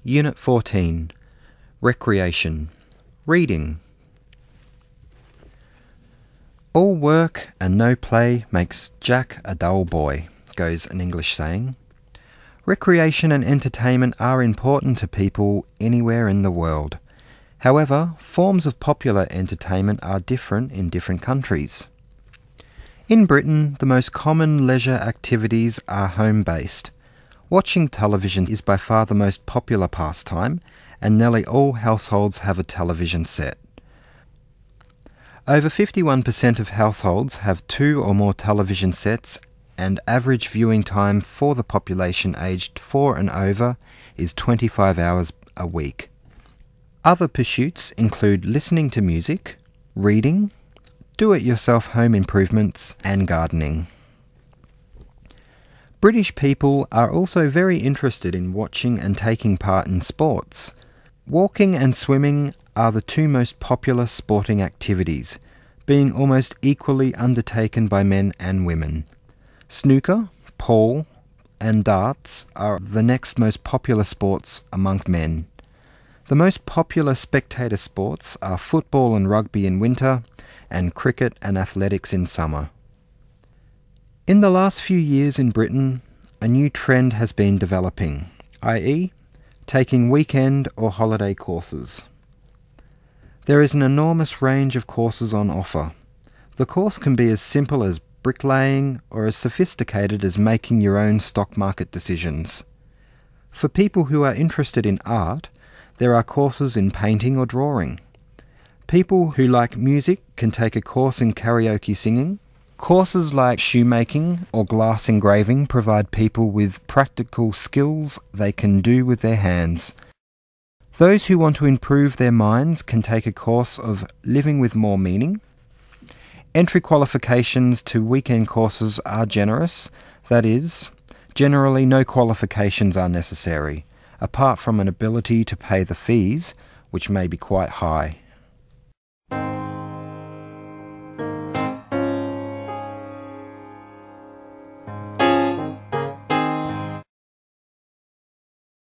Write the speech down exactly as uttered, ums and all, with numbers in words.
Unit fourteen. Recreation. Reading. All work and no play makes Jack a dull boy, goes an English saying. Recreation and entertainment are important to people anywhere in the world. However, forms of popular entertainment are different in different countries. In Britain, the most common leisure activities are home-based. Watching television is by far the most popular pastime, and nearly all households have a television set. Over fifty-one percent of households have two or more television sets, and average viewing time for the population aged four and over is twenty-five hours a week. Other pursuits include listening to music, reading, do-it-yourself home improvements, and gardening. British people are also very interested in watching and taking part in sports. Walking and swimming are the two most popular sporting activities, being almost equally undertaken by men and women. Snooker, pool, and darts are the next most popular sports among men. The most popular spectator sports are football and rugby in winter, and cricket and athletics in summer. In the last few years in Britain, a new trend has been developing, that is, taking weekend or holiday courses. There is an enormous range of courses on offer. The course can be as simple as bricklaying or as sophisticated as making your own stock market decisions. For people who are interested in art, there are courses in painting or drawing. People who like music can take a course in karaoke singing. Courses like shoemaking or glass engraving provide people with practical skills they can do with their hands. Those who want to improve their minds can take a course of living with more meaning. Entry qualifications to weekend courses are generous, that is, generally no qualifications are necessary, apart from an ability to pay the fees, which may be quite high.